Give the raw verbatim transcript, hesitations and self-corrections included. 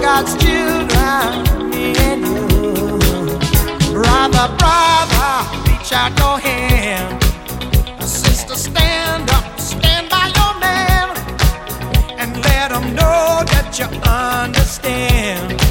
God's children, me and you. Brother, brother, reach out your hand. Sister, stand up, stand by your man, and let him know that you understand.